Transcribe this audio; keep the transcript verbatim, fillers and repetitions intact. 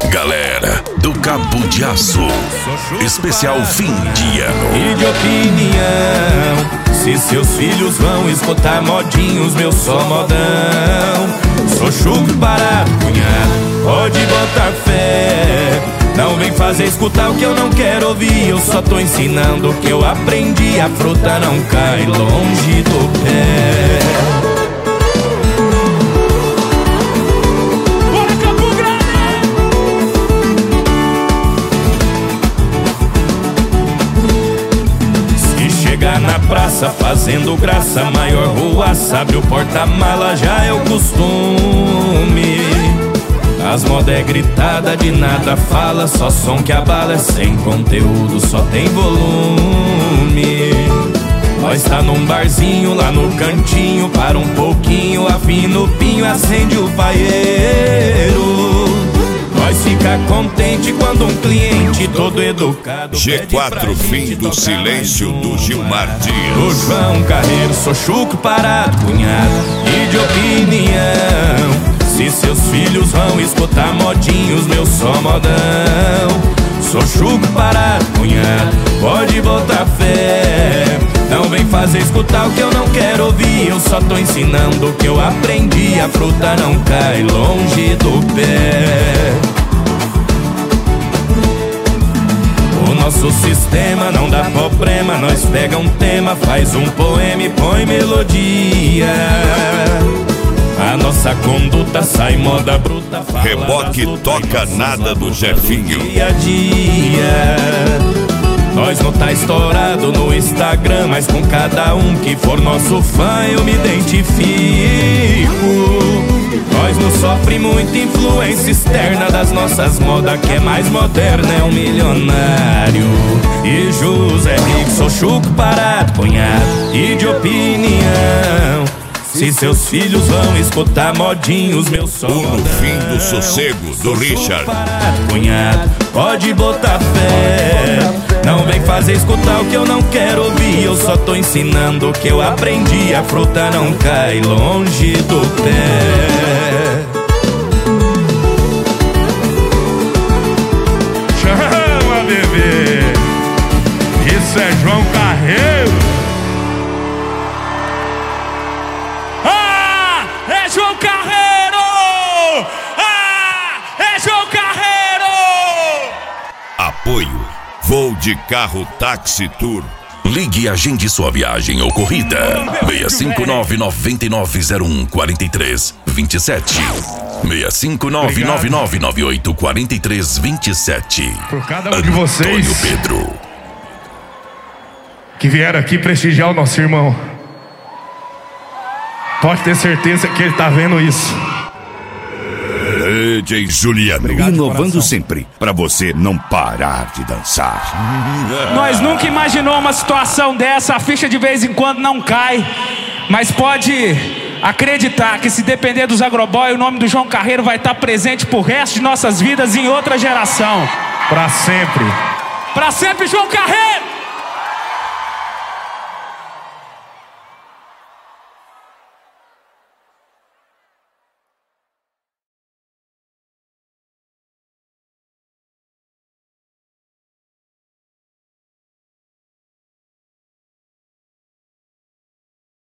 Galera do Cabo de Aço, especial fim de ano. E de opinião, se seus filhos vão escutar modinhos, meu só modão. Sou chucro barato, cunhado, pode botar fé. Não vem fazer escutar o que eu não quero ouvir. Eu só tô ensinando o que eu aprendi. A fruta não cai longe do pé. Bora, Campo Grande! Se chegar na praça fazendo graça, maior rua, sabe o porta-mala, já é o costume. As modas é gritada, de nada fala, só som que abala, é sem conteúdo, só tem volume. Nós tá num barzinho lá no cantinho, para um pouquinho, afina o pinho, acende o paieiro. Nós fica contente quando um cliente todo educado G quatro, fim do silêncio do Gilmar Dias. O João Carreiro, sou chucro parado, cunhado, e de opinião. Se seus filhos vão escutar modinhos, meu só modão. Sou chucro parado, cunhado, pode botar fé. Não vem fazer escutar o que eu não quero ouvir. Eu só tô ensinando o que eu aprendi. A fruta não cai longe do pé. O nosso sistema não dá problema. Nós pega um tema, faz um poema e põe melodia. A nossa conduta sai moda bruta. Reboque toca nada do Jefinho. Dia a dia. Nós não tá estourado no Instagram, mas com cada um que for nosso fã eu me identifico. Nós não sofre muita influência externa das nossas modas, que é mais moderna, é um milionário. E José Rico, sou chucro parado, cunhado, e de opinião. Se seus filhos vão escutar modinhos, meu som. No fim do sossego do Richard. Parado, cunhado, pode botar fé. Não vem fazer escutar o que eu não quero ouvir. Eu só tô ensinando o que eu aprendi. A fruta não cai longe do pé. Chama, bebê! Isso é João Carreiro! João Carreiro! Ah! É João Carreiro! Apoio Voo de Carro Táxi Tour. Ligue e agende sua viagem ou corrida. seis cinco nove, nove nove zero um, quatro três dois sete. seis cinco nove, nove nove nove oito, quatro três dois sete. Por cada um de vocês Antônio Pedro, que vieram aqui prestigiar o nosso irmão, pode ter certeza que ele tá vendo isso. D J Juliano. Obrigado, inovando coração. sempre, pra você não parar de dançar. Nós nunca imaginou uma situação dessa. A ficha de vez em quando não cai, mas pode acreditar que se depender dos Agroboy, o nome do João Carreiro vai estar presente pro resto de nossas vidas em outra geração. Pra sempre. Pra sempre, João Carreiro!